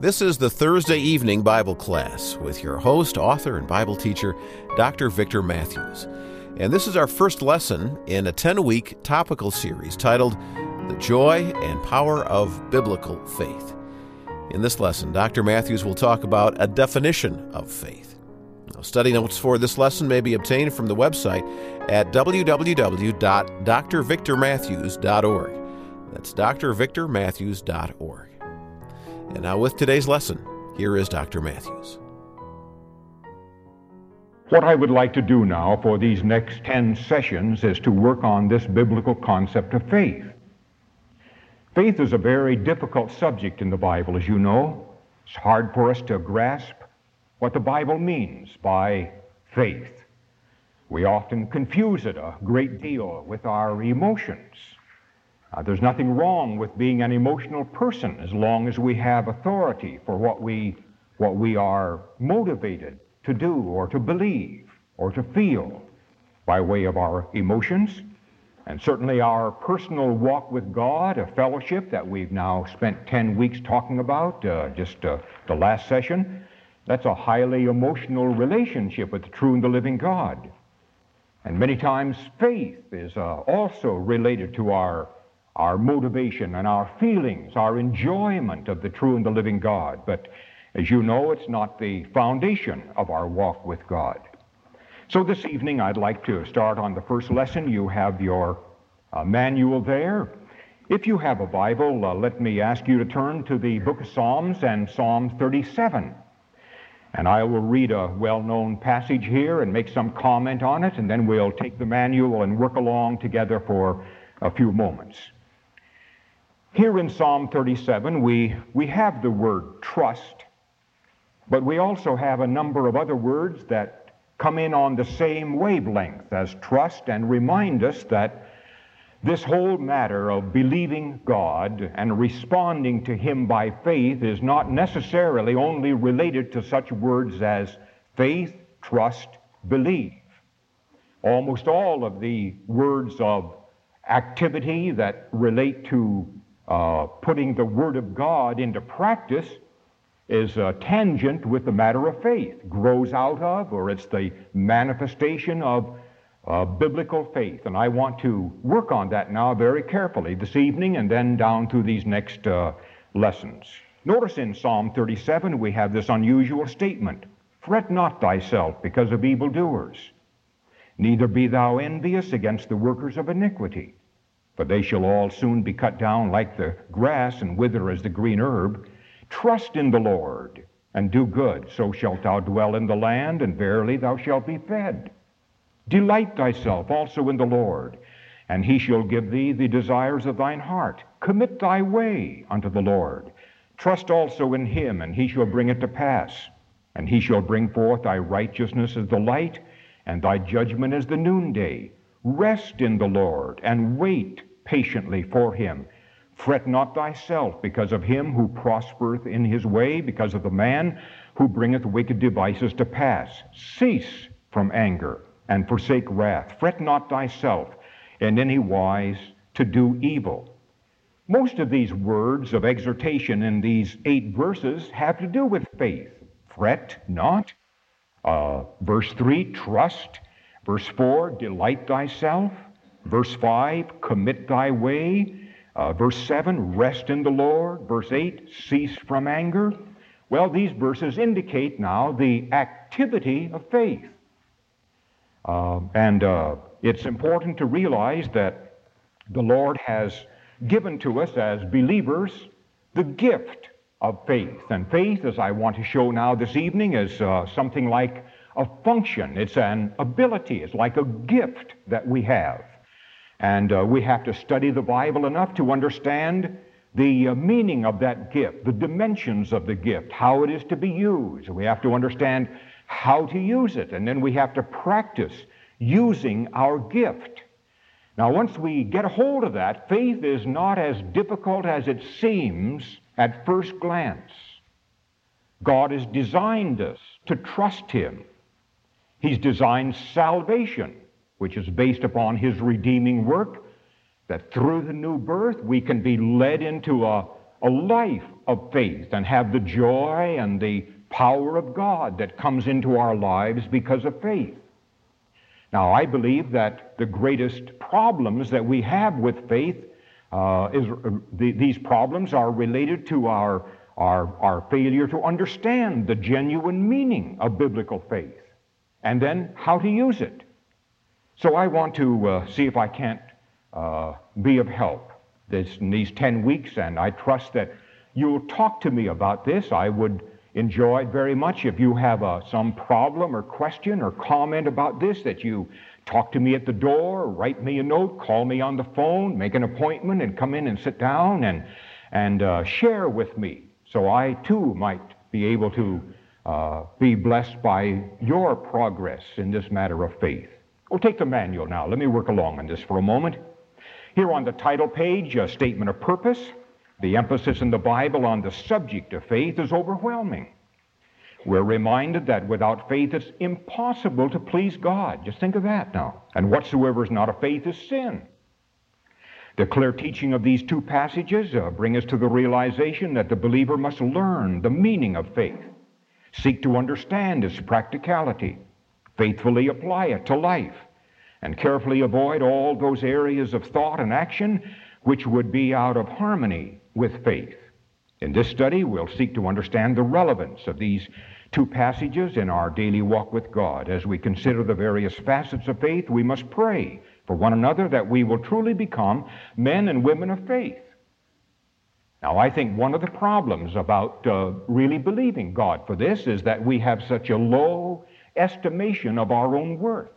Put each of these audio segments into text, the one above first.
This is the Thursday evening Bible class with your host, author, and Bible teacher, Dr. Victor Matthews. And this is our first lesson in a 10-week topical series titled The Joy and Power of Biblical Faith. In this lesson, Dr. Matthews will talk about a definition of faith. Now, study notes for this lesson may be obtained from the website at www.drvictormatthews.org. That's drvictormatthews.org. And now with today's lesson, here is Dr. Matthews. What I would like to do now for these next 10 sessions is to work on this biblical concept of faith. Faith is a very difficult subject in the Bible, as you know. It's hard for us to grasp what the Bible means by faith. We often confuse it a great deal with our emotions. There's nothing wrong with being an emotional person as long as we have authority for what we are motivated to do or to believe or to feel by way of our emotions. And certainly our personal walk with God, a fellowship that we've now spent 10 weeks talking about, the last session, that's a highly emotional relationship with the true and the living God. And many times faith is also related to our motivation and our feelings, our enjoyment of the true and the living God. But as you know, it's not the foundation of our walk with God. So this evening I'd like to start on the first lesson. You have your manual there. If you have a Bible, let me ask you to turn to the book of Psalms and Psalm 37. And I will read a well-known passage here and make some comment on it, and then we'll take the manual and work along together for a few moments. Here in Psalm 37, we have the word trust, but we also have a number of other words that come in on the same wavelength as trust and remind us that this whole matter of believing God and responding to Him by faith is not necessarily only related to such words as faith, trust, believe. Almost all of the words of activity that relate to putting the Word of God into practice is tangent with the matter of faith, grows out of, or it's the manifestation of biblical faith. And I want to work on that now very carefully this evening and then down through these next lessons. Notice in Psalm 37 we have this unusual statement, "Fret not thyself because of evildoers, neither be thou envious against the workers of iniquity. For they shall all soon be cut down like the grass and wither as the green herb. Trust in the Lord, and do good, so shalt thou dwell in the land, and verily thou shalt be fed. Delight thyself also in the Lord, and He shall give thee the desires of thine heart. Commit thy way unto the Lord. Trust also in Him, and He shall bring it to pass. And He shall bring forth thy righteousness as the light, and thy judgment as the noonday. Rest in the Lord, and wait patiently for Him. Fret not thyself because of him who prospereth in his way, because of the man who bringeth wicked devices to pass. Cease from anger, and forsake wrath. Fret not thyself in any wise to do evil." Most of these words of exhortation in these 8 verses have to do with faith. Fret not. Verse 3, trust. Verse 4, delight thyself. Verse 5, commit thy way. Verse 7, rest in the Lord. Verse 8, cease from anger. Well, these verses indicate now the activity of faith. It's important to realize that the Lord has given to us as believers the gift of faith. And faith, as I want to show now this evening, is something like a function. It's an ability. It's like a gift that we have. And we have to study the Bible enough to understand the meaning of that gift, the dimensions of the gift, how it is to be used. We have to understand how to use it, and then we have to practice using our gift. Now, once we get a hold of that, faith is not as difficult as it seems at first glance. God has designed us to trust Him. He's designed salvation, which is based upon His redeeming work, that through the new birth we can be led into a a life of faith and have the joy and the power of God that comes into our lives because of faith. Now, I believe that the greatest problems that we have with faith these problems are related to our failure to understand the genuine meaning of biblical faith and then how to use it. So I want to see if I can't be of help in these 10 weeks, and I trust that you'll talk to me about this. I would enjoy it very much if you have some problem or question or comment about this, that you talk to me at the door, write me a note, call me on the phone, make an appointment, and come in and sit down and share with me, so I too might be able to be blessed by your progress in this matter of faith. We'll take the manual now. Let me work along on this for a moment. Here on the title page, a statement of purpose. The emphasis in the Bible on the subject of faith is overwhelming. We're reminded that without faith it's impossible to please God. Just think of that now. And whatsoever is not of faith is sin. The clear teaching of these two passages bring us to the realization that the believer must learn the meaning of faith, seek to understand its practicality, faithfully apply it to life, and carefully avoid all those areas of thought and action which would be out of harmony with faith. In this study, we'll seek to understand the relevance of these two passages in our daily walk with God. As we consider the various facets of faith, we must pray for one another that we will truly become men and women of faith. Now, I think one of the problems about really believing God for this is that we have such a low estimation of our own worth.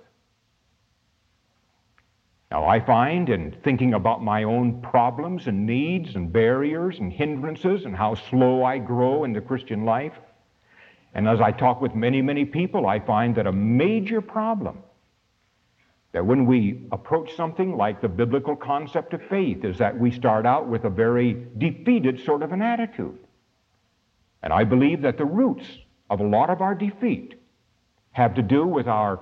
Now, I find in thinking about my own problems and needs and barriers and hindrances and how slow I grow in the Christian life, and as I talk with many, many people, I find that a major problem, that when we approach something like the biblical concept of faith, is that we start out with a very defeated sort of an attitude. And I believe that the roots of a lot of our defeat have to do with our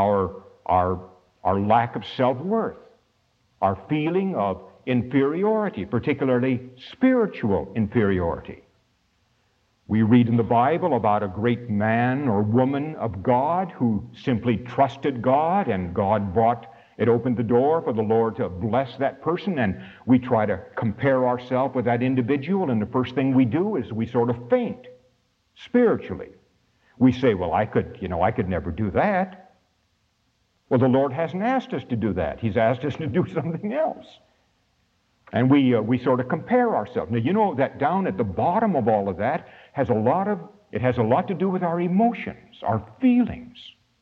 lack of self-worth, our feeling of inferiority, particularly spiritual inferiority. We read in the Bible about a great man or woman of God who simply trusted God, and God opened the door for the Lord to bless that person, and we try to compare ourselves with that individual, and the first thing we do is we sort of faint spiritually. We say, well, I could never do that. Well, the Lord hasn't asked us to do that. He's asked us to do something else. And we sort of compare ourselves. Now, you know that down at the bottom of all of that has a lot to do with our emotions, our feelings.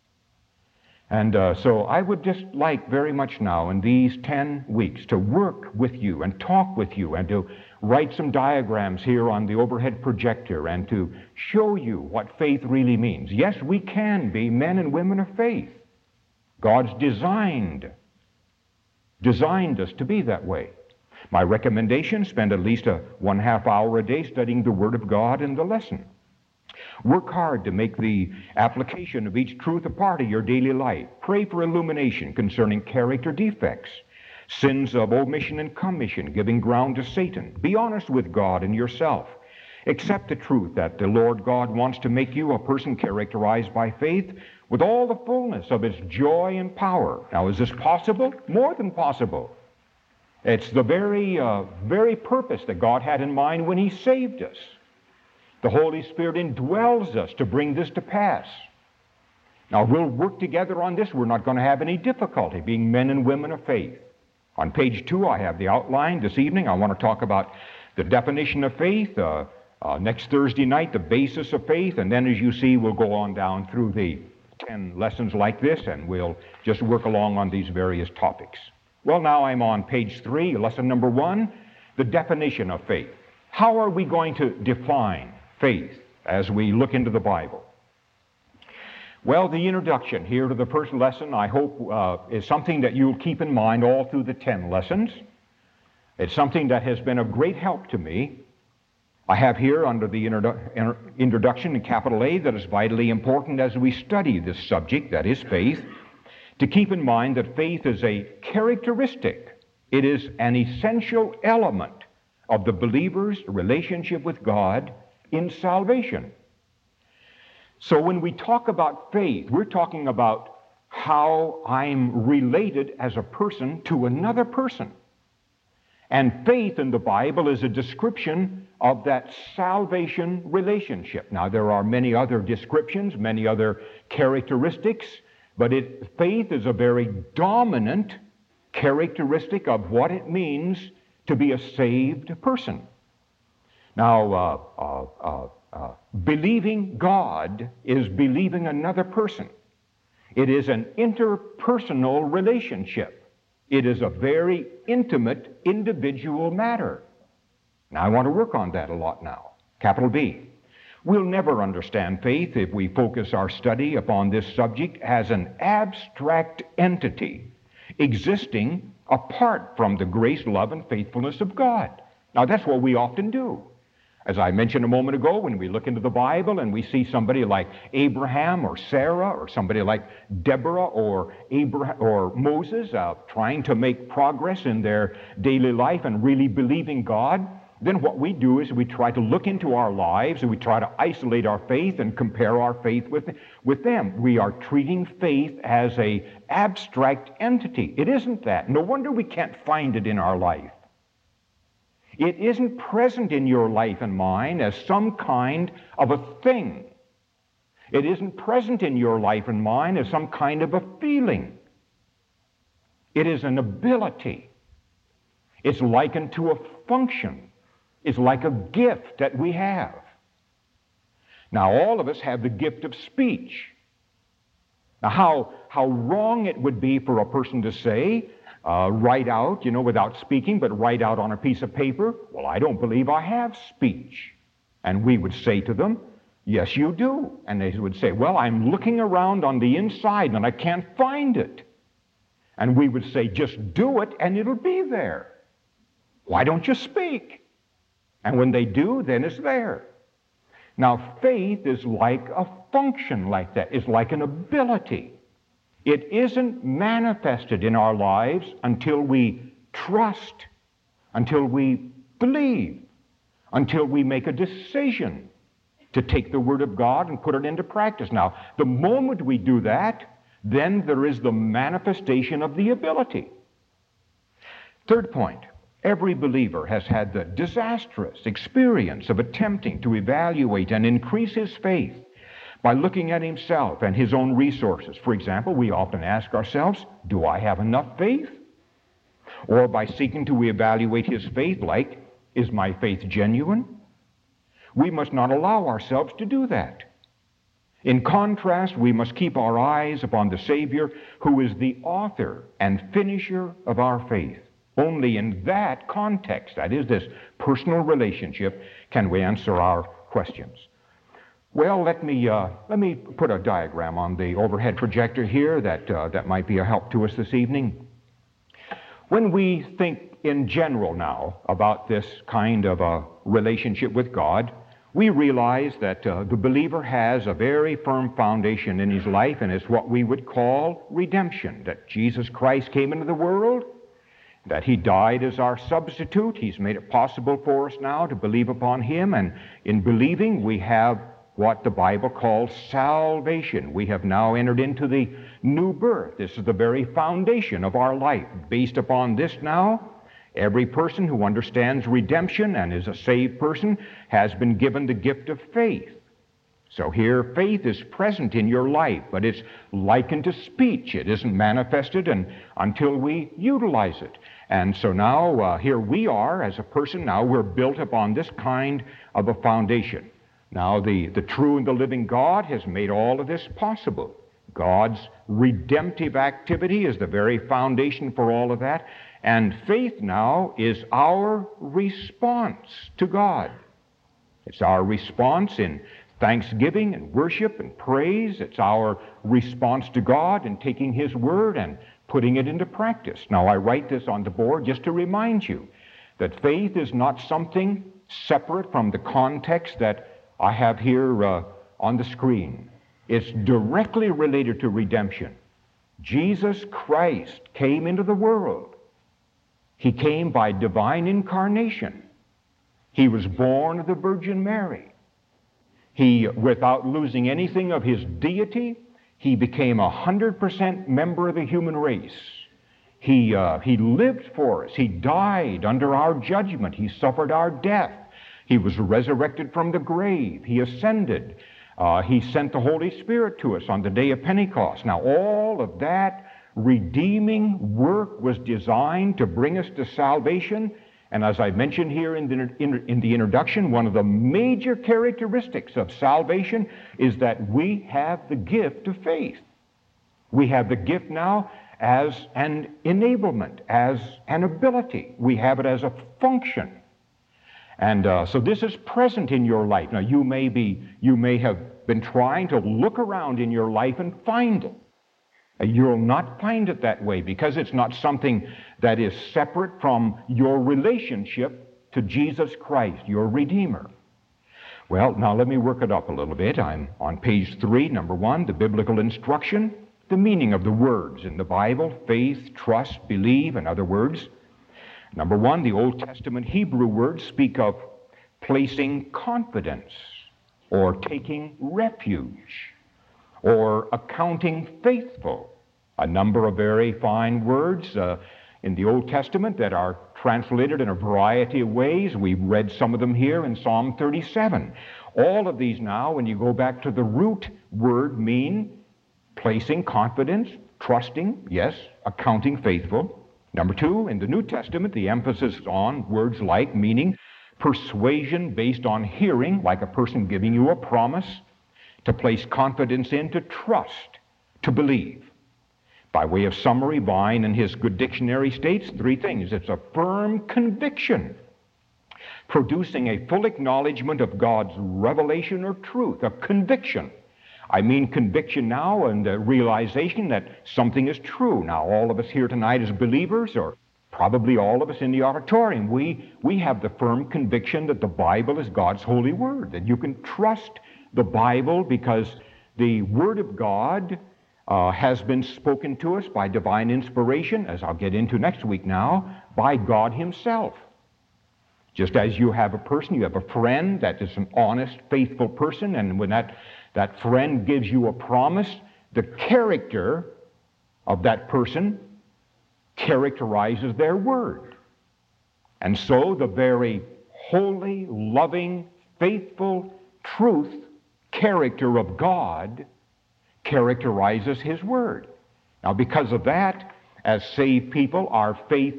And so I would just like very much now in these 10 weeks to work with you and talk with you and to write some diagrams here on the overhead projector and to show you what faith really means. Yes, we can be men and women of faith. God's designed us to be that way. My recommendation, spend at least 1/2 hour a day studying the Word of God in the lesson. Work hard to make the application of each truth a part of your daily life. Pray for illumination concerning character defects, sins of omission and commission, giving ground to Satan. Be honest with God and yourself. Accept the truth that the Lord God wants to make you a person characterized by faith with all the fullness of its joy and power. Now, is this possible? More than possible. It's the very purpose that God had in mind when He saved us. The Holy Spirit indwells us to bring this to pass. Now, we'll work together on this. We're not going to have any difficulty being men and women of faith. On page 2, I have the outline. This evening, I want to talk about the definition of faith. Next Thursday night, the basis of faith. And then, as you see, we'll go on down through the 10 lessons like this, and we'll just work along on these various topics. Well, now I'm on page 3, lesson number 1, the definition of faith. How are we going to define faith as we look into the Bible? Well, the introduction here to the first lesson, I hope, is something that you'll keep in mind all through the 10 lessons. It's something that has been of great help to me. I have here under the introduction in capital A that is vitally important as we study this subject, that is faith, to keep in mind that faith is a characteristic. It is an essential element of the believer's relationship with God in salvation. So when we talk about faith, we're talking about how I'm related as a person to another person. And faith in the Bible is a description of that salvation relationship. Now, there are many other descriptions, many other characteristics, but faith is a very dominant characteristic of what it means to be a saved person. Now, believing God is believing another person. It is an interpersonal relationship. It is a very intimate, individual matter. Now, I want to work on that a lot now. Capital B. We'll never understand faith if we focus our study upon this subject as an abstract entity existing apart from the grace, love, and faithfulness of God. Now, that's what we often do. As I mentioned a moment ago, when we look into the Bible and we see somebody like Abraham or Sarah or somebody like Deborah or Moses trying to make progress in their daily life and really believing God, then what we do is we try to look into our lives and we try to isolate our faith and compare our faith with them. We are treating faith as an abstract entity. It isn't that. No wonder we can't find it in our life. It isn't present in your life and mine as some kind of a thing. It isn't present in your life and mine as some kind of a feeling. It is an ability. It's likened to a function. It's like a gift that we have. Now, all of us have the gift of speech. Now, how wrong it would be for a person to say, write out, without speaking, but write out on a piece of paper, well, I don't believe I have speech. And we would say to them, yes, you do. And they would say, well, I'm looking around on the inside and I can't find it. And we would say, just do it and it'll be there. Why don't you speak? And when they do, then it's there. Now, faith is like a function like that. It's like an ability. It isn't manifested in our lives until we trust, until we believe, until we make a decision to take the Word of God and put it into practice. Now, the moment we do that, then there is the manifestation of the ability. Third point. Every believer has had the disastrous experience of attempting to evaluate and increase his faith by looking at himself and his own resources. For example, we often ask ourselves, do I have enough faith? Or by seeking to evaluate his faith like, is my faith genuine? We must not allow ourselves to do that. In contrast, we must keep our eyes upon the Savior, who is the author and finisher of our faith. Only in that context, that is, this personal relationship, can we answer our questions. Well, let me put a diagram on the overhead projector here that might be a help to us this evening. When we think in general now about this kind of a relationship with God, we realize that the believer has a very firm foundation in his life, and it's what we would call redemption, that Jesus Christ came into the world, that He died as our substitute. He's made it possible for us now to believe upon Him, and in believing we have what the Bible calls salvation. We have now entered into the new birth. This is the very foundation of our life. Based upon this now, every person who understands redemption and is a saved person has been given the gift of faith. So here, faith is present in your life, but it's likened to speech. It isn't manifested until we utilize it. And so now, here we are as a person. Now we're built upon this kind of a foundation. Now the true and the living God has made all of this possible. God's redemptive activity is the very foundation for all of that. And faith now is our response to God. It's our response in thanksgiving and worship and praise. It's our response to God in taking His Word and putting it into practice. Now, I write this on the board just to remind you that faith is not something separate from the context that I have here on the screen. It's directly related to redemption. Jesus Christ came into the world. He came by divine incarnation. He was born of the Virgin Mary. He, without losing anything of his deity, he became 100% member of the human race. He lived for us. He died under our judgment. He suffered our death. He was resurrected from the grave. He ascended. He sent the Holy Spirit to us on the day of Pentecost. Now, all of that redeeming work was designed to bring us to salvation. And as I mentioned here in the introduction, one of the major characteristics of salvation is that we have the gift of faith. We have the gift now as an enablement, as an ability. We have it as a function. And so this is present in your life. Now you may have been trying to look around in your life and find it. You'll not find it that way because it's not something that is separate from your relationship to Jesus Christ, your Redeemer. Well, now let me work it up a little bit. I'm on page 3, number 1, the biblical instruction, the meaning of the words in the Bible, faith, trust, believe, and other words. Number 1, the Old Testament Hebrew words speak of placing confidence or taking refuge or accounting faithful. A number of very fine words in the Old Testament that are translated in a variety of ways. We've read some of them here in Psalm 37. All of these now, when you go back to the root word, mean placing confidence, trusting, yes, accounting faithful. Number 2, in the New Testament, the emphasis is on words like, meaning persuasion based on hearing, like a person giving you a promise, to place confidence in, to trust, to believe. By way of summary, Vine in his good dictionary states 3 things. It's a firm conviction, producing a full acknowledgement of God's revelation or truth, a conviction. I mean conviction now and the realization that something is true. Now, all of us here tonight as believers, or probably all of us in the auditorium, we have the firm conviction that the Bible is God's holy word, that you can trust the Bible because the Word of God has been spoken to us by divine inspiration, as I'll get into next week now, by God Himself. Just as you have a person, you have a friend that is an honest, faithful person, and when that friend gives you a promise, the character of that person characterizes their word. And so the very holy, loving, faithful, truth character of God characterizes His word. Now, because of that, as saved people, our faith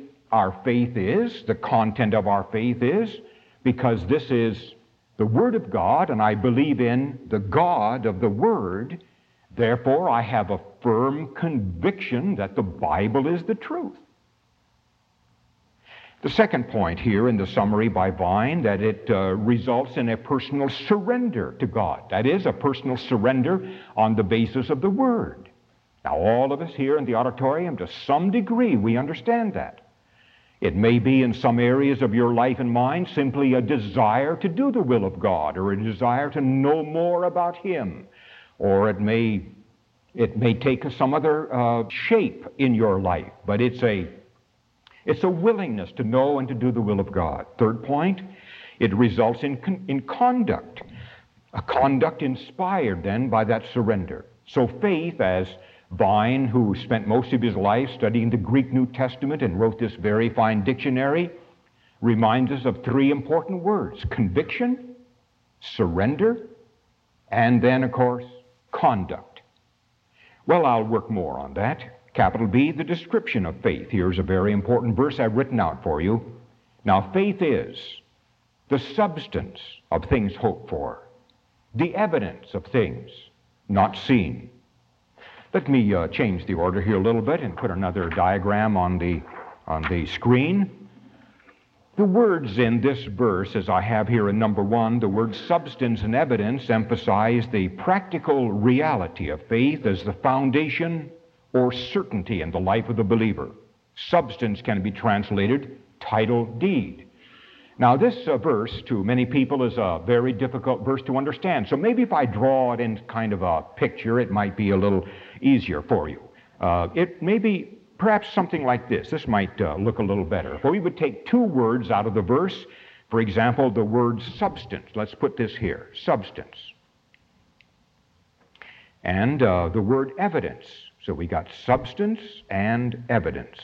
is, the content of our faith is, because this is the Word of God, and I believe in the God of the Word, therefore I have a firm conviction that the Bible is the truth. The second point here in the summary by Vine, that it results in a personal surrender to God. That is, a personal surrender on the basis of the Word. Now, all of us here in the auditorium, to some degree, we understand that. It may be in some areas of your life and mind simply a desire to do the will of God, or a desire to know more about Him, or it may take some other shape in your life, but it's a willingness to know and to do the will of God. Third point, it results in conduct, a conduct inspired then by that surrender. So faith, as Vine, who spent most of his life studying the Greek New Testament and wrote this very fine dictionary, reminds us of 3 important words: conviction, surrender, and then, of course, conduct. Well, I'll work more on that. Capital B, the description of faith. Here's a very important verse I've written out for you. Now, faith is the substance of things hoped for, the evidence of things not seen. Let me change the order here a little bit and put another diagram on the screen. The words in this verse, as I have here in number 1, the words substance and evidence, emphasize the practical reality of faith as the foundation or certainty in the life of the believer. Substance can be translated title deed. Now, this verse to many people is a very difficult verse to understand. So maybe if I draw it in kind of a picture, it might be a little easier for you. It may be perhaps something like this. This might look a little better. If we would take 2 words out of the verse, For example, the word substance. Let's put this here, substance. And the word evidence. So we got substance and evidence.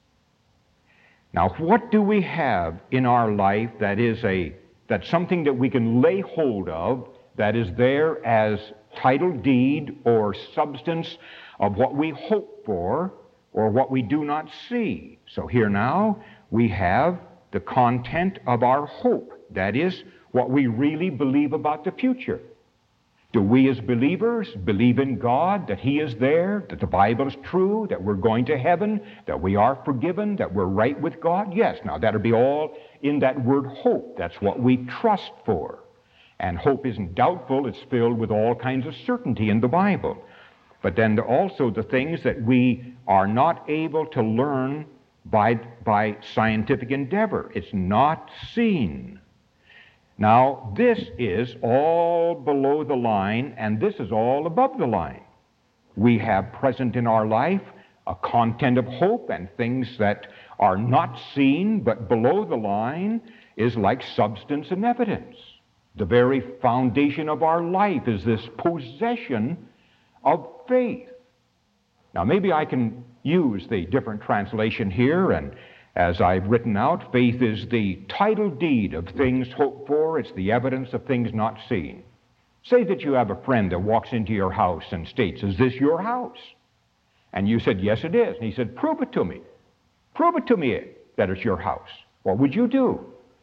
Now, what do we have in our life that's something that we can lay hold of, that is there as title deed or substance of what we hope for or what we do not see? So here now we have the content of our hope. That is what we really believe about the future. Do we as believers believe in God, that He is there, that the Bible is true, that we're going to heaven, that we are forgiven, that we're right with God? Yes. Now that'll be all in that word hope. That's what we trust for. And hope isn't doubtful. It's filled with all kinds of certainty in the Bible. But then also the things that we are not able to learn by scientific endeavor. It's not seen. Now, this is all below the line, and this is all above the line. We have present in our life a content of hope and things that are not seen, but below the line is like substance and evidence. The very foundation of our life is this possession of faith. Now, maybe I can use the different translation here, and as I've written out, faith is the title deed of things hoped for. It's the evidence of things not seen. Say that you have a friend that walks into your house and states, "Is this your house?" And you said, "Yes, it is." And he said, "Prove it to me. Prove it to me that it's your house." What would you do?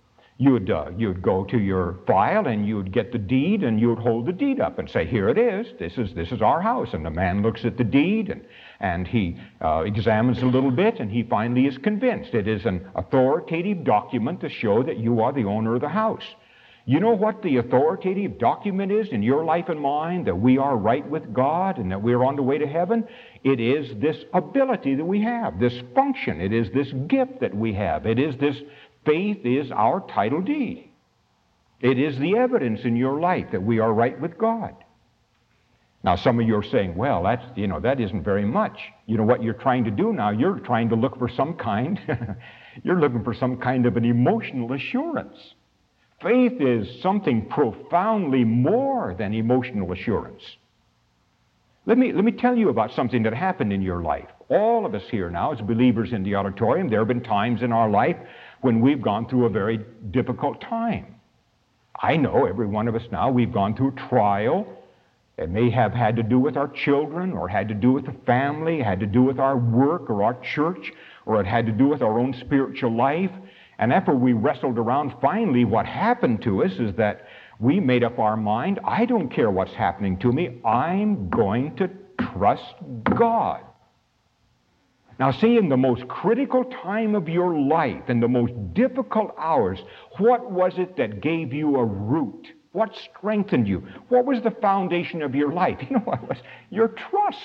You'd go to your file and you'd get the deed and you'd hold the deed up and say, "Here it is. This is our house." And the man looks at the deed and he examines a little bit and he finally is convinced. It is an authoritative document to show that you are the owner of the house. You know what the authoritative document is in your life and mine, that we are right with God and that we're on the way to heaven? It is this ability that we have, this function. It is this gift that we have. It is this faith is our title deed. It is the evidence in your life that we are right with God. Now, some of you are saying, "Well, that isn't very much." You know what you're trying to do now? You're trying to look for some kind, you're looking for some kind of an emotional assurance. Faith is something profoundly more than emotional assurance. Let me tell you about something that happened in your life. All of us here now, as believers in the auditorium, there have been times in our life when we've gone through a very difficult time. I know every one of us now, we've gone through trial. It may have had to do with our children, or had to do with the family, had to do with our work or our church, or it had to do with our own spiritual life. And after we wrestled around, finally what happened to us is that we made up our mind, I don't care what's happening to me, I'm going to trust God. Now, see, in the most critical time of your life, in the most difficult hours, what was it that gave you a root? What strengthened you? What was the foundation of your life? You know what it was? Your trust.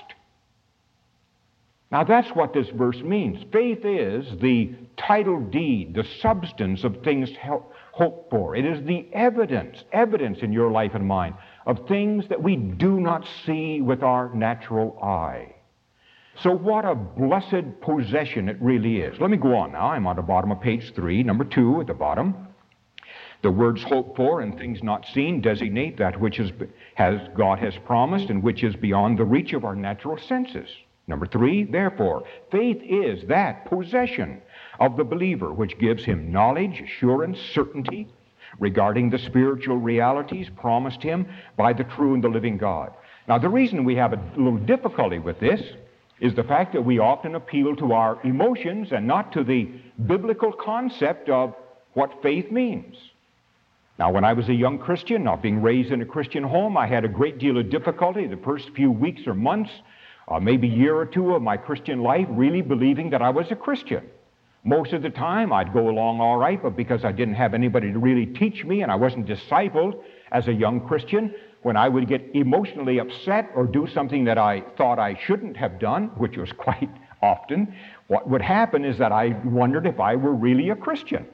Now, that's what this verse means. Faith is the title deed, the substance of things hoped for. It is the evidence in your life and mine of things that we do not see with our natural eye. So what a blessed possession it really is. Let me go on now. I'm on the bottom of page 3, number 2 at the bottom. The words hoped for and things not seen designate that which God has promised and which is beyond the reach of our natural senses. Number 3, therefore, faith is that possession of the believer which gives him knowledge, assurance, certainty regarding the spiritual realities promised him by the true and the living God. Now, the reason we have a little difficulty with this is the fact that we often appeal to our emotions and not to the biblical concept of what faith means. Now, when I was a young Christian, not being raised in a Christian home, I had a great deal of difficulty the first few weeks or months, maybe a year or two of my Christian life, really believing that I was a Christian. Most of the time, I'd go along all right, but because I didn't have anybody to really teach me and I wasn't discipled as a young Christian, when I would get emotionally upset or do something that I thought I shouldn't have done, which was quite often, what would happen is that I wondered if I were really a Christian.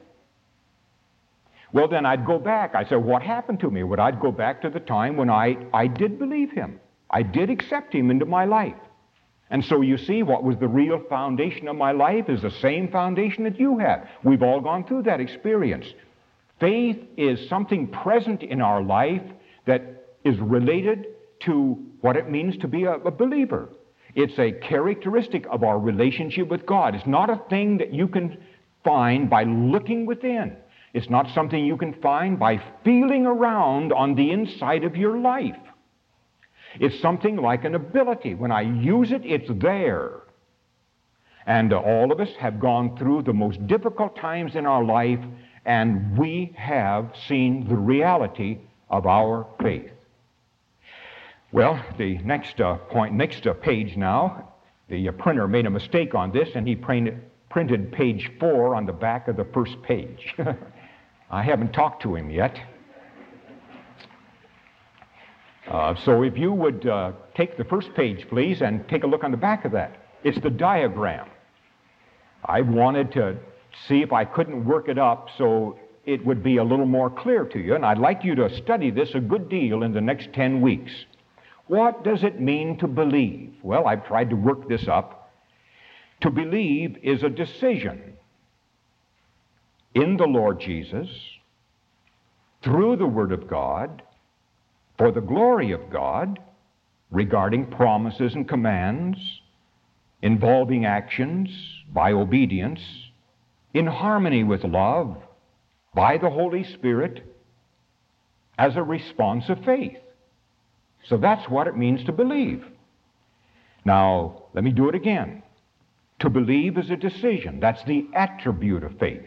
Well, then I'd go back. I said, what happened to me? Well, I'd go back to the time when I did believe him. I did accept him into my life. And so you see, what was the real foundation of my life is the same foundation that you have. We've all gone through that experience. Faith is something present in our life that is related to what it means to be a believer. It's a characteristic of our relationship with God. It's not a thing that you can find by looking within. It's not something you can find by feeling around on the inside of your life. It's something like an ability. When I use it, it's there. And all of us have gone through the most difficult times in our life, and we have seen the reality of our faith. Well, the next page now, the printer made a mistake on this, and he printed page 4 on the back of the first page. I haven't talked to him yet. So if you would take the first page, please, and take a look on the back of that. It's the diagram. I wanted to see if I couldn't work it up so it would be a little more clear to you, and I'd like you to study this a good deal in the next 10 weeks. What does it mean to believe? Well, I've tried to work this up. To believe is a decision in the Lord Jesus, through the Word of God, for the glory of God, regarding promises and commands, involving actions by obedience, in harmony with love, by the Holy Spirit, as a response of faith. So that's what it means to believe. Now, let me do it again. To believe is a decision. That's the attribute of faith.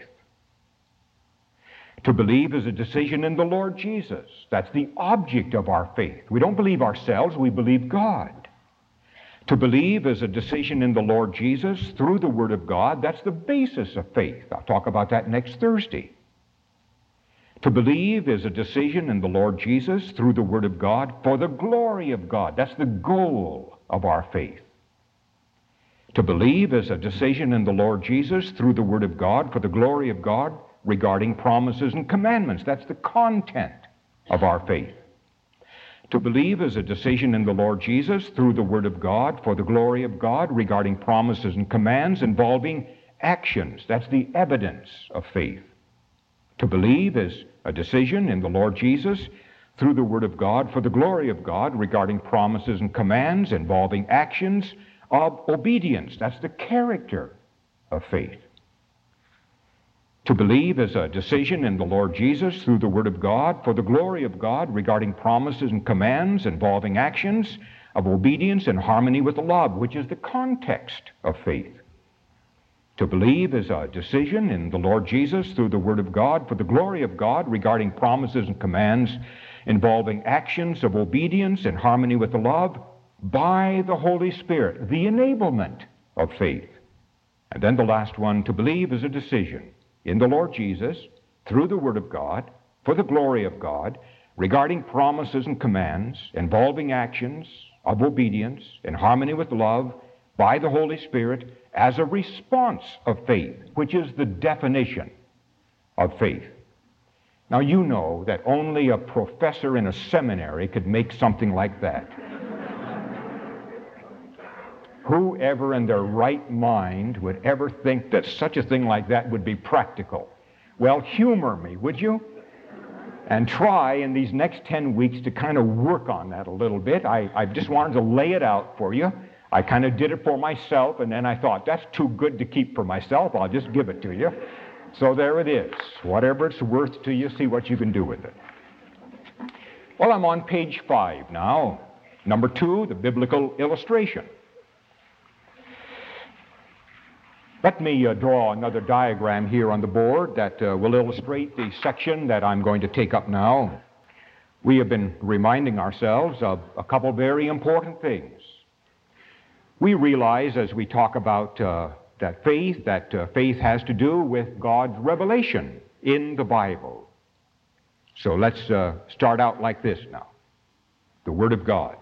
To believe is a decision in the Lord Jesus. That's the object of our faith. We don't believe ourselves, we believe God. To believe is a decision in the Lord Jesus through the Word of God. That's the basis of faith. I'll talk about that next Thursday. To believe is a decision in the Lord Jesus through the Word of God for the glory of God. That's the goal of our faith. To believe is a decision in the Lord Jesus through the Word of God for the glory of God regarding promises and commandments. That's the content of our faith. To believe is a decision in the Lord Jesus through the Word of God for the glory of God regarding promises and commands involving actions. That's the evidence of faith. To believe is a decision in the Lord Jesus through the Word of God for the glory of God regarding promises and commands involving actions of obedience. That's the character of faith. To believe is a decision in the Lord Jesus through the Word of God for the glory of God regarding promises and commands involving actions of obedience in harmony with love, which is the context of faith. To believe is a decision in the Lord Jesus through the Word of God for the glory of God regarding promises and commands involving actions of obedience in harmony with the love by the Holy Spirit, the enablement of faith. And then the last one, to believe is a decision in the Lord Jesus through the Word of God for the glory of God regarding promises and commands involving actions of obedience in harmony with love by the Holy Spirit as a response of faith, which is the definition of faith. Now, you know that only a professor in a seminary could make something like that. Whoever in their right mind would ever think that such a thing like that would be practical? Well, humor me, would you? And try in these next 10 weeks to kind of work on that a little bit. I just wanted to lay it out for you. I kind of did it for myself, and then I thought, that's too good to keep for myself. I'll just give it to you. So there it is. Whatever it's worth to you, see what you can do with it. Well, I'm on page 5 now. Number 2, the biblical illustration. Let me draw another diagram here on the board that will illustrate the section that I'm going to take up now. We have been reminding ourselves of a couple very important things. We realize as we talk about that faith has to do with God's revelation in the Bible. So let's start out like this now. The Word of God.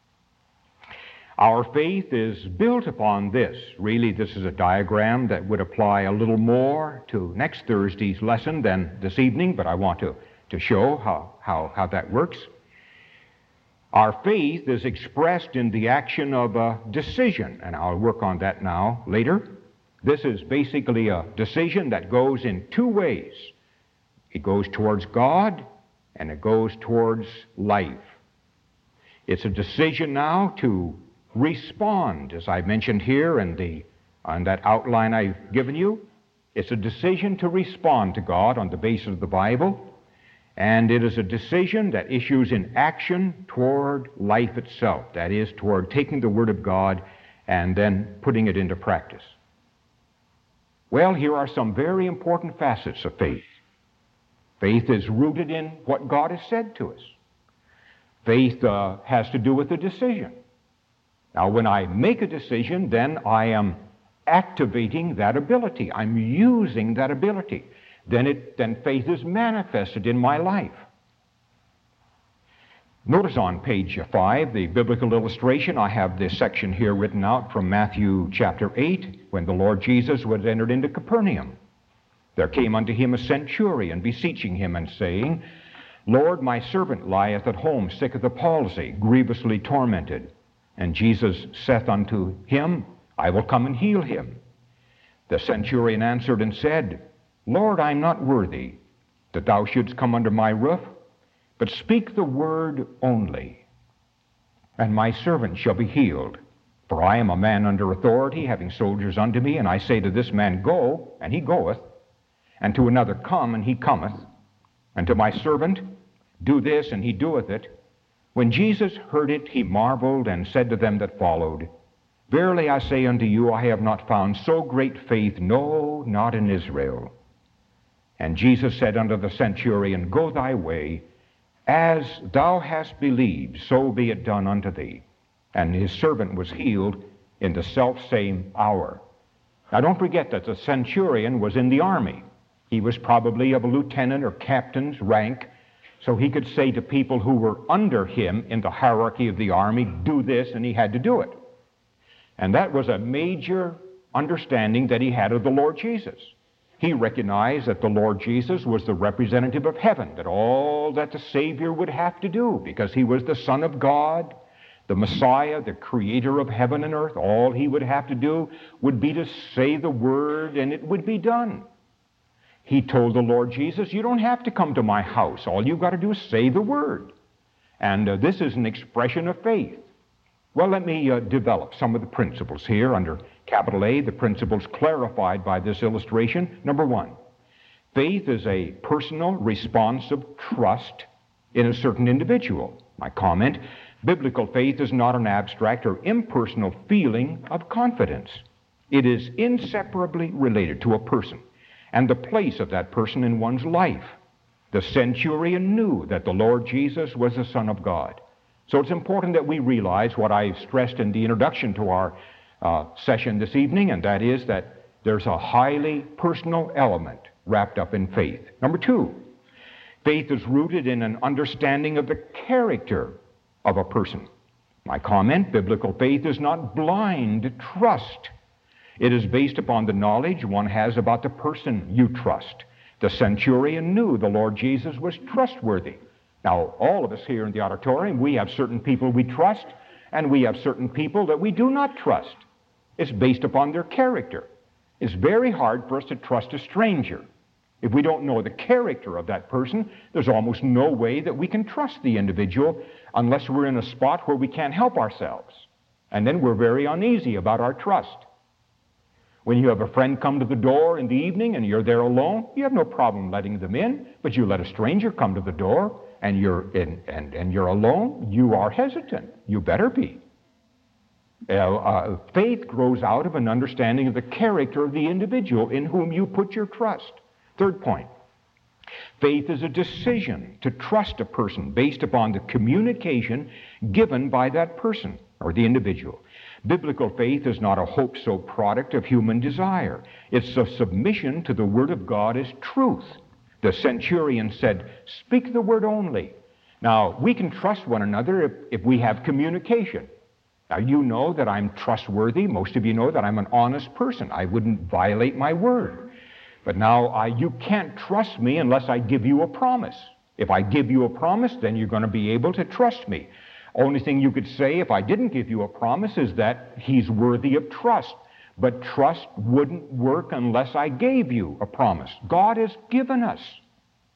Our faith is built upon this. Really, this is a diagram that would apply a little more to next Thursday's lesson than this evening, but I want to show how that works. Our faith is expressed in the action of a decision, and I'll work on that now later. This is basically a decision that goes in two ways. It goes towards God, and it goes towards life. It's a decision now to respond, as I mentioned here on that outline I've given you. It's a decision to respond to God on the basis of the Bible, and it is a decision that issues in action toward life itself, that is, toward taking the Word of God and then putting it into practice. Well, here are some very important facets of faith. Faith is rooted in what God has said to us. Faith has to do with a decision. Now, when I make a decision, then I am activating that ability. I'm using that ability. Then faith is manifested in my life. Notice on page 5, the biblical illustration. I have this section here written out from Matthew chapter 8, when the Lord Jesus was entered into Capernaum. There came unto him a centurion, beseeching him, and saying, Lord, my servant lieth at home, sick of the palsy, grievously tormented. And Jesus saith unto him, I will come and heal him. The centurion answered and said, Lord, I am not worthy that thou shouldst come under my roof, but speak the word only, and my servant shall be healed. For I am a man under authority, having soldiers unto me, and I say to this man, Go, and he goeth, and to another, Come, and he cometh, and to my servant, Do this, and he doeth it. When Jesus heard it, he marveled, and said to them that followed, Verily I say unto you, I have not found so great faith, no, not in Israel. And Jesus said unto the centurion, Go thy way, as thou hast believed, so be it done unto thee. And his servant was healed in the selfsame hour. Now don't forget that the centurion was in the army. He was probably of a lieutenant or captain's rank, so he could say to people who were under him in the hierarchy of the army, Do this, and he had to do it. And that was a major understanding that he had of the Lord Jesus. He recognized that the Lord Jesus was the representative of heaven, that all that the Savior would have to do, because he was the Son of God, the Messiah, the creator of heaven and earth, all he would have to do would be to say the word, and it would be done. He told the Lord Jesus, You don't have to come to my house. All you've got to do is say the word. And this is an expression of faith. Well, let me develop some of the principles here under capital A, the principles clarified by this illustration. Number 1, faith is a personal response of trust in a certain individual. My comment, biblical faith is not an abstract or impersonal feeling of confidence. It is inseparably related to a person and the place of that person in one's life. The centurion knew that the Lord Jesus was the Son of God. So it's important that we realize what I stressed in the introduction to our session this evening, and that is that there's a highly personal element wrapped up in faith. Number 2, faith is rooted in an understanding of the character of a person. My comment, biblical faith is not blind trust. It is based upon the knowledge one has about the person you trust. The centurion knew the Lord Jesus was trustworthy. Now, all of us here in the auditorium, we have certain people we trust, and we have certain people that we do not trust. It's based upon their character. It's very hard for us to trust a stranger. If we don't know the character of that person, there's almost no way that we can trust the individual unless we're in a spot where we can't help ourselves. And then we're very uneasy about our trust. When you have a friend come to the door in the evening and you're there alone, you have no problem letting them in, but you let a stranger come to the door and you're alone, you are hesitant. You better be. Faith grows out of an understanding of the character of the individual in whom you put your trust. Third point, faith is a decision to trust a person based upon the communication given by that person or the individual. Biblical faith is not a hope-so product of human desire. It's a submission to the Word of God as truth. The centurion said, Speak the word only. Now, we can trust one another if we have communication. Now, you know that I'm trustworthy. Most of you know that I'm an honest person. I wouldn't violate my word. But now, you can't trust me unless I give you a promise. If I give you a promise, then you're going to be able to trust me. Only thing you could say if I didn't give you a promise is that he's worthy of trust. But trust wouldn't work unless I gave you a promise. God has given us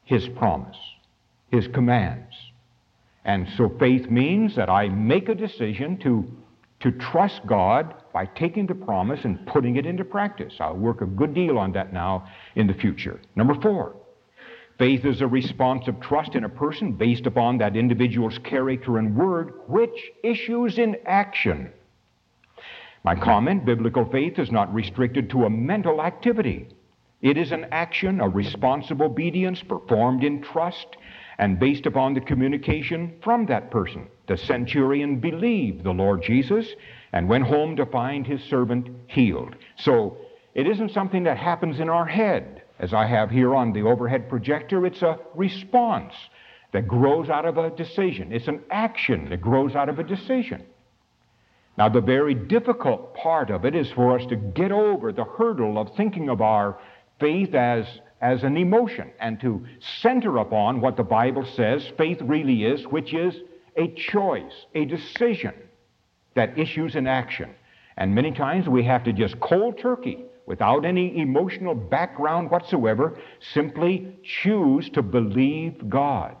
His promise, His commands. And so faith means that I make a decision to trust God by taking the promise and putting it into practice. I'll work a good deal on that now in the future. Number 4, faith is a response of trust in a person based upon that individual's character and word, which issues in action. My comment, biblical faith is not restricted to a mental activity. It is an action, a responsive obedience performed in trust and based upon the communication from that person. The centurion believed the Lord Jesus and went home to find his servant healed. So it isn't something that happens in our head, as I have here on the overhead projector. It's a response that grows out of a decision. It's an action that grows out of a decision. Now, the very difficult part of it is for us to get over the hurdle of thinking of our faith as an emotion and to center upon what the Bible says faith really is, which is a choice, a decision that issues in action. And many times we have to just cold turkey, without any emotional background whatsoever, simply choose to believe God.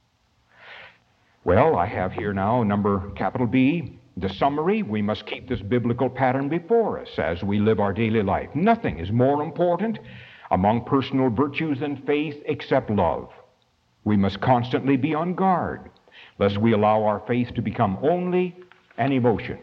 Well, I have here now number capital B, the summary. We must keep this biblical pattern before us as we live our daily life. Nothing is more important among personal virtues than faith except love. We must constantly be on guard, lest we allow our faith to become only an emotion.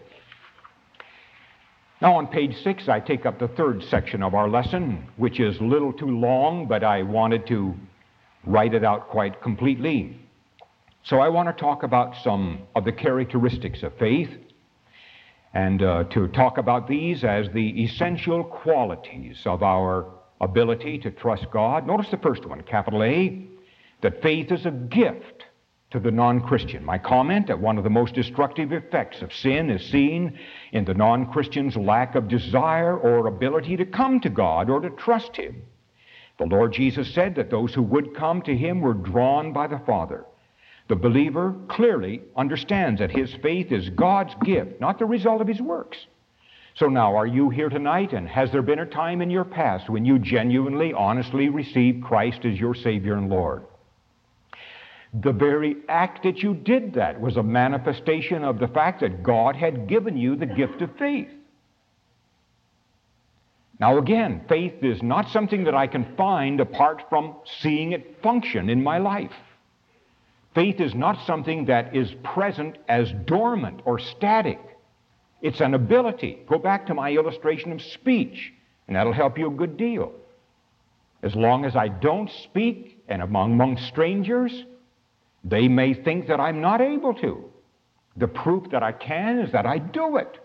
Now on page 6, I take up the 3rd section of our lesson, which is a little too long, but I wanted to write it out quite completely. So I want to talk about some of the characteristics of faith, and to talk about these as the essential qualities of our ability to trust God. Notice the first one, capital A, that faith is a gift to the non-Christian. My comment that one of the most destructive effects of sin is seen in the non-Christian's lack of desire or ability to come to God or to trust Him. The Lord Jesus said that those who would come to Him were drawn by the Father. The believer clearly understands that his faith is God's gift, not the result of his works. So now, are you here tonight, and has there been a time in your past when you genuinely, honestly received Christ as your Savior and Lord? The very act that you did that was a manifestation of the fact that God had given you the gift of faith. Now again, faith is not something that I can find apart from seeing it function in my life. Faith is not something that is present as dormant or static. It's an ability. Go back to my illustration of speech, and that'll help you a good deal. As long as I don't speak, and among strangers, they may think that I'm not able to. The proof that I can is that I do it.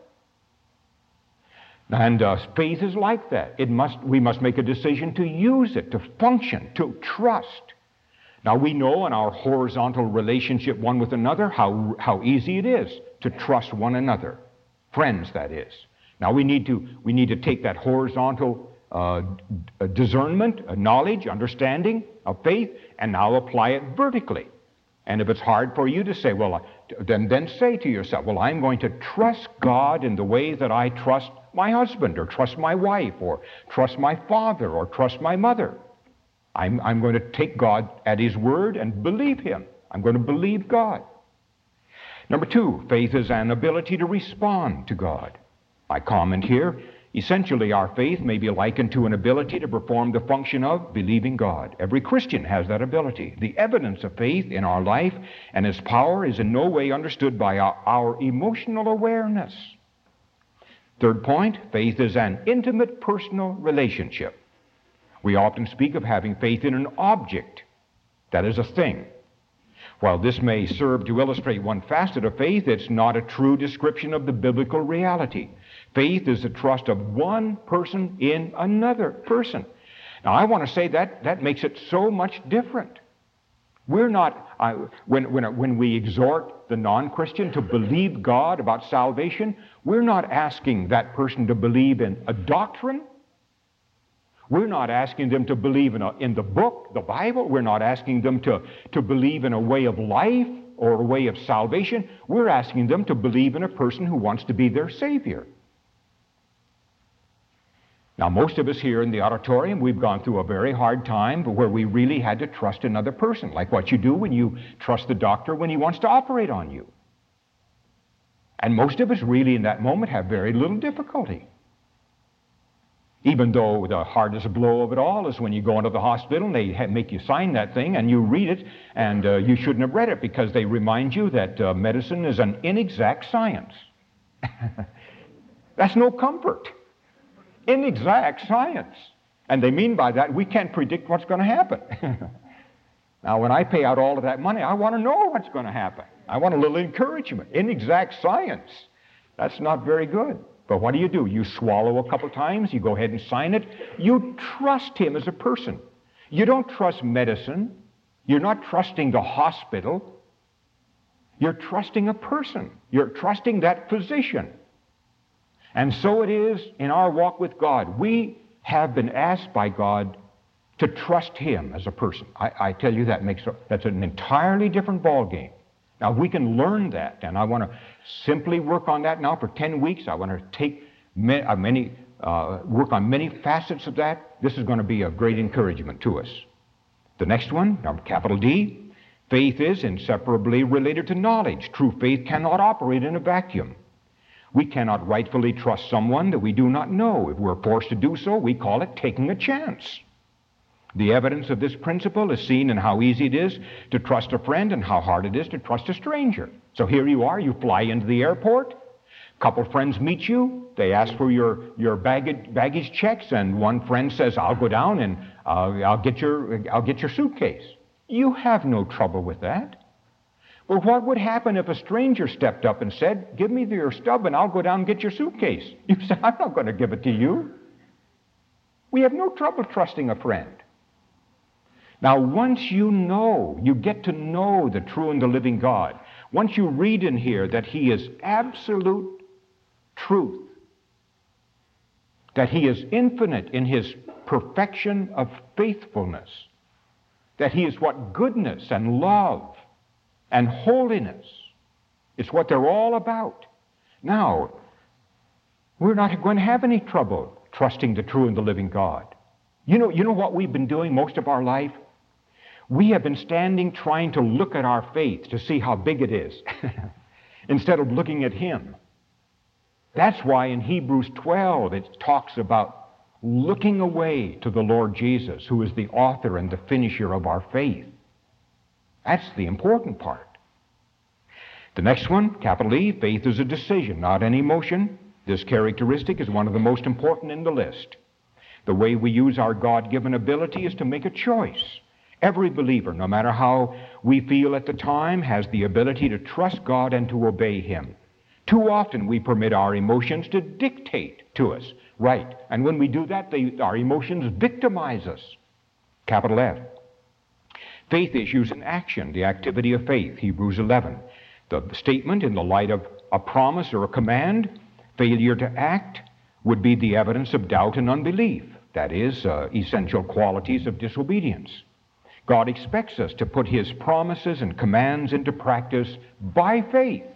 And faith is like that. We must make a decision to use it, to function, to trust. Now we know in our horizontal relationship one with another how easy it is to trust one another. Friends, that is. Now we need to take that horizontal discernment, knowledge, understanding of faith, and now apply it vertically. And if it's hard for you to say, well, then say to yourself, well, I'm going to trust God in the way that I trust my husband, or trust my wife, or trust my father, or trust my mother. I'm going to take God at His word and believe Him. I'm going to believe God. Number 2, faith is an ability to respond to God. My comment here, essentially our faith may be likened to an ability to perform the function of believing God. Every Christian has that ability. The evidence of faith in our life and its power is in no way understood by our emotional awareness. Third point, faith is an intimate personal relationship. We often speak of having faith in an object, that is a thing. While this may serve to illustrate one facet of faith, it's not a true description of the biblical reality. Faith is the trust of one person in another person. Now, I want to say that makes it so much different. We're not, when we exhort the non-Christian to believe God about salvation, we're not asking that person to believe in a doctrine. We're not asking them to believe in the book, the Bible. We're not asking them to believe in a way of life or a way of salvation. We're asking them to believe in a person who wants to be their Savior. Now, most of us here in the auditorium, we've gone through a very hard time but where we really had to trust another person, like what you do when you trust the doctor when he wants to operate on you. And most of us really in that moment have very little difficulty. Even though the hardest blow of it all is when you go into the hospital and they make you sign that thing and you read it, and you shouldn't have read it because they remind you that medicine is an inexact science. That's no comfort. Inexact science. And they mean by that, we can't predict what's going to happen. Now, when I pay out all of that money, I want to know what's going to happen. I want a little encouragement. Inexact science. That's not very good. But what do? You swallow a couple times, you go ahead and sign it. You trust him as a person. You don't trust medicine. You're not trusting the hospital. You're trusting a person. You're trusting that physician. And so it is in our walk with God. We have been asked by God to trust him as a person. I tell you, that's an entirely different ballgame. Now, we can learn that, and I want to simply work on that now for 10 weeks. I want to work on many facets of that. This is going to be a great encouragement to us. The next one, capital D, faith is inseparably related to knowledge. True faith cannot operate in a vacuum. We cannot rightfully trust someone that we do not know. If we're forced to do so, we call it taking a chance. The evidence of this principle is seen in how easy it is to trust a friend and how hard it is to trust a stranger. So here you are, you fly into the airport, a couple friends meet you, they ask for your baggage checks, and one friend says, I'll go down and I'll get your suitcase. You have no trouble with that. Well, what would happen if a stranger stepped up and said, give me your stub and I'll go down and get your suitcase? You say, I'm not going to give it to you. We have no trouble trusting a friend. Now, once you get to know the true and the living God, once you read in here that he is absolute truth, that he is infinite in his perfection of faithfulness, that he is what goodness and love and holiness is what they're all about. Now, we're not going to have any trouble trusting the true and the living God. You know what we've been doing most of our life? We have been standing trying to look at our faith to see how big it is instead of looking at him. That's why in Hebrews 12 it talks about looking away to the Lord Jesus, who is the author and the finisher of our faith. That's the important part. The next one, capital E, faith is a decision, not an emotion. This characteristic is one of the most important in the list. The way we use our God-given ability is to make a choice. Every believer, no matter how we feel at the time, has the ability to trust God and to obey him. Too often we permit our emotions to dictate to us. Right. And when we do that, our emotions victimize us. Capital F. Faith issues an action, the activity of faith, Hebrews 11. The statement in the light of a promise or a command, failure to act, would be the evidence of doubt and unbelief. That is, essential qualities of disobedience. God expects us to put his promises and commands into practice by faith.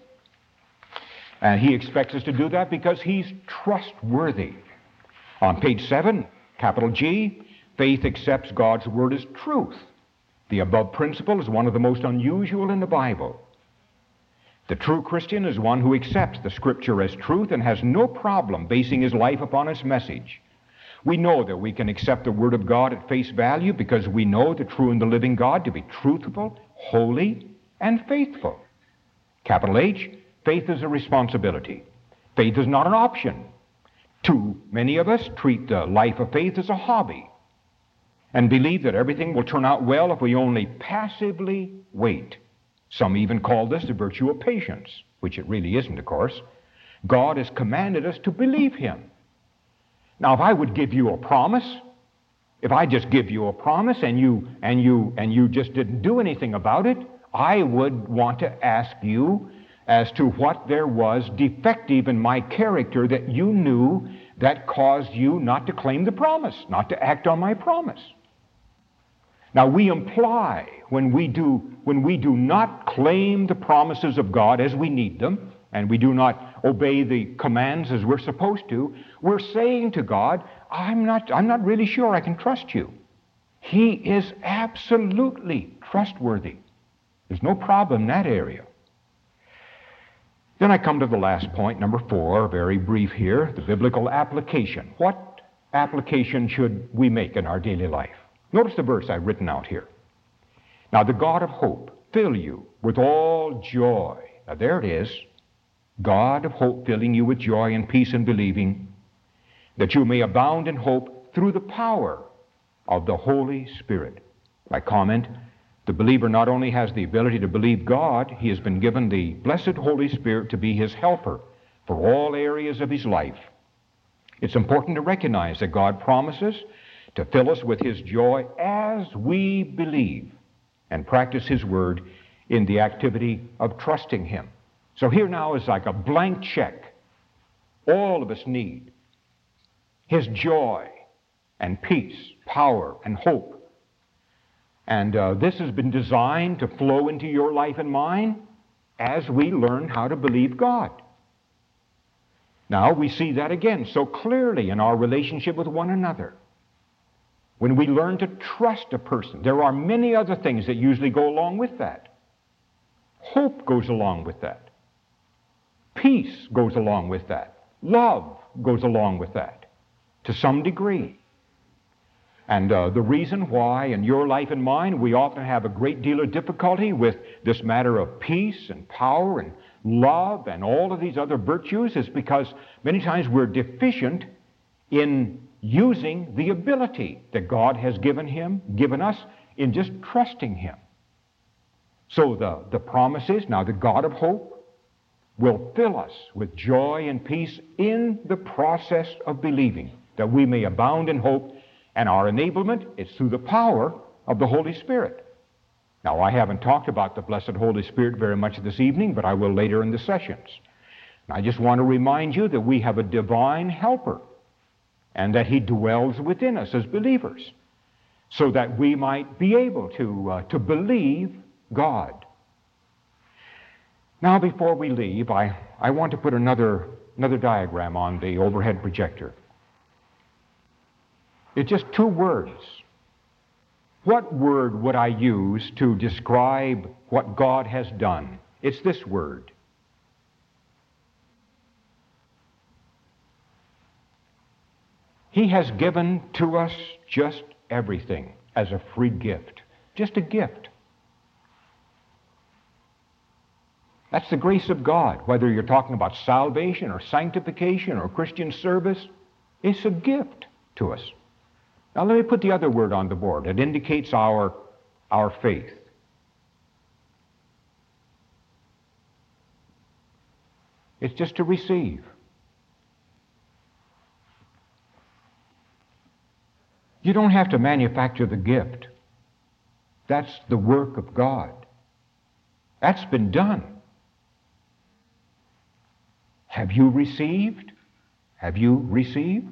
And he expects us to do that because he's trustworthy. On page 7, capital G, faith accepts God's word as truth. The above principle is one of the most unusual in the Bible. The true Christian is one who accepts the Scripture as truth and has no problem basing his life upon its message. We know that we can accept the Word of God at face value because we know the true and the living God to be truthful, holy, and faithful. Capital H, faith is a responsibility. Faith is not an option. Too many of us treat the life of faith as a hobby and believe that everything will turn out well if we only passively wait. Some even call this the virtue of patience, which it really isn't, of course. God has commanded us to believe him. Now, if I would give you a promise, if I just give you a promise and you just didn't do anything about it, I would want to ask you as to what there was defective in my character that you knew that caused you not to claim the promise, not to act on my promise. Now, we imply when we do not claim the promises of God as we need them, and we do not obey the commands as we're supposed to, we're saying to God, I'm not really sure I can trust you. He is absolutely trustworthy. There's no problem in that area. Then I come to the last point, number 4, very brief here, the biblical application. What application should we make in our daily life? Notice the verse I've written out here. Now the God of hope fill you with all joy. Now there it is. God of hope filling you with joy and peace in believing, that you may abound in hope through the power of the Holy Spirit. My comment, the believer not only has the ability to believe God, he has been given the blessed Holy Spirit to be his helper for all areas of his life. It's important to recognize that God promises to fill us with his joy as we believe and practice his word in the activity of trusting him. So here now is like a blank check. All of us need his joy and peace, power and hope. And this has been designed to flow into your life and mine as we learn how to believe God. Now we see that again so clearly in our relationship with one another. When we learn to trust a person, there are many other things that usually go along with that. Hope goes along with that. Peace goes along with that. Love goes along with that to some degree. And the reason why in your life and mine we often have a great deal of difficulty with this matter of peace and power and love and all of these other virtues is because many times we're deficient in using the ability that God has given us in just trusting him. So the promise is now the God of hope will fill us with joy and peace in the process of believing, that we may abound in hope, and our enablement is through the power of the Holy Spirit. Now, I haven't talked about the blessed Holy Spirit very much this evening, but I will later in the sessions. And I just want to remind you that we have a divine helper and that he dwells within us as believers so that we might be able to believe God. Now, before we leave, I want to put another diagram on the overhead projector. It's just 2 words. What word would I use to describe what God has done? It's this word. He has given to us just everything as a free gift. Just a gift. That's the grace of God. Whether you're talking about salvation or sanctification or Christian service, it's a gift to us. Now let me put the other word on the board. It indicates our faith. It's just to receive. You don't have to manufacture the gift. That's the work of God. That's been done. Have you received? Have you received?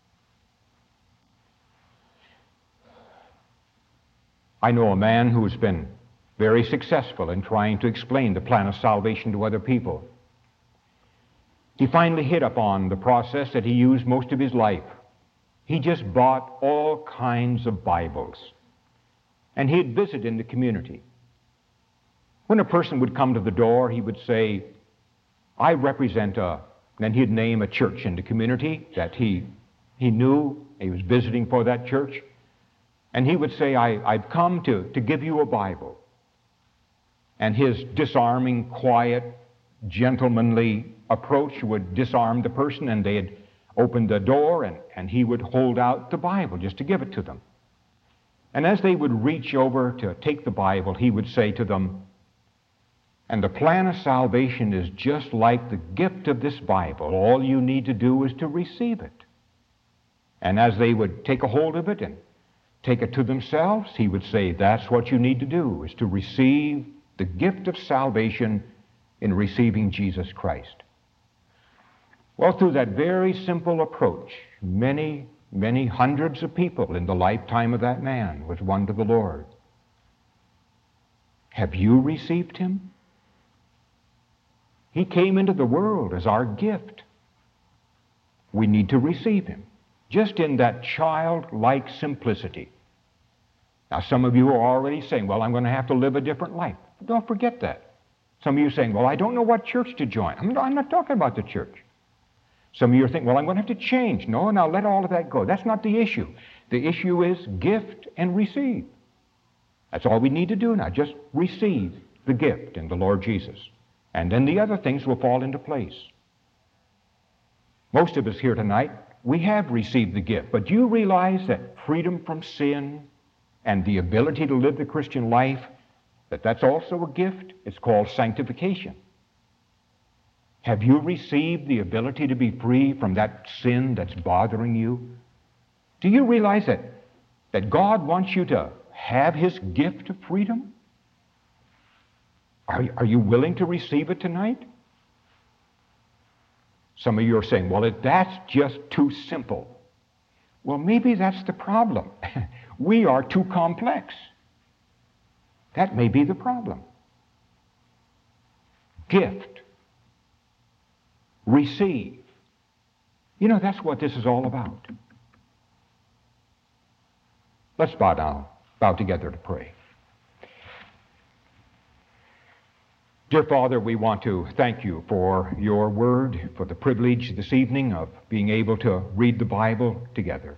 I know a man who's been very successful in trying to explain the plan of salvation to other people. He finally hit upon the process that he used most of his life. He just bought all kinds of Bibles, and he'd visit in the community. When a person would come to the door, he would say, I represent then he'd name a church in the community that he knew. He was visiting for that church. And he would say, I've come to give you a Bible. And his disarming, quiet, gentlemanly approach would disarm the person, and they'd open the door, and he would hold out the Bible just to give it to them. And as they would reach over to take the Bible, he would say to them, and the plan of salvation is just like the gift of this Bible. All you need to do is to receive it. And as they would take a hold of it and take it to themselves, he would say, that's what you need to do, is to receive the gift of salvation in receiving Jesus Christ. Well, through that very simple approach, many, many hundreds of people in the lifetime of that man was won to the Lord. Have you received him? He came into the world as our gift. We need to receive him, just in that childlike simplicity. Now, some of you are already saying, well, I'm going to have to live a different life. Don't forget that. Some of you are saying, well, I don't know what church to join. I'm not talking about the church. Some of you are thinking, well, I'm going to have to change. No, now let all of that go. That's not the issue. The issue is gift and receive. That's all we need to do now, just receive the gift in the Lord Jesus. And then the other things will fall into place. Most of us here tonight, we have received the gift, but do you realize that freedom from sin and the ability to live the Christian life, that's also a gift? It's called sanctification. Have you received the ability to be free from that sin that's bothering you? Do you realize that God wants you to have his gift of freedom? Are you willing to receive it tonight? Some of you are saying, well, that's just too simple. Well, maybe that's the problem. We are too complex. That may be the problem. Gift. Receive. You know, that's what this is all about. Let's bow together to pray. Dear Father, we want to thank you for your word, for the privilege this evening of being able to read the Bible together.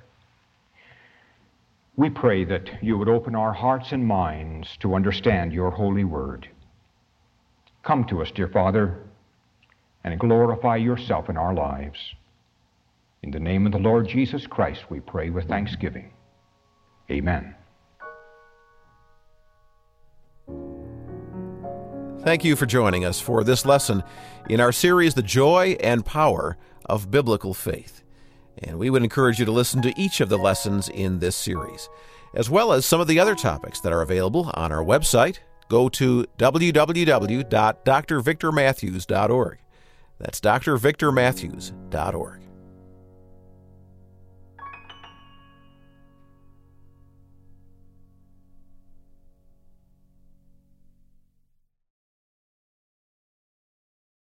We pray that you would open our hearts and minds to understand your holy word. Come to us, dear Father, and glorify yourself in our lives. In the name of the Lord Jesus Christ, we pray with thanksgiving. Amen. Thank you for joining us for this lesson in our series, The Joy and Power of Biblical Faith. And we would encourage you to listen to each of the lessons in this series, as well as some of the other topics that are available on our website. Go to www.drvictormatthews.org. That's drvictormatthews.org.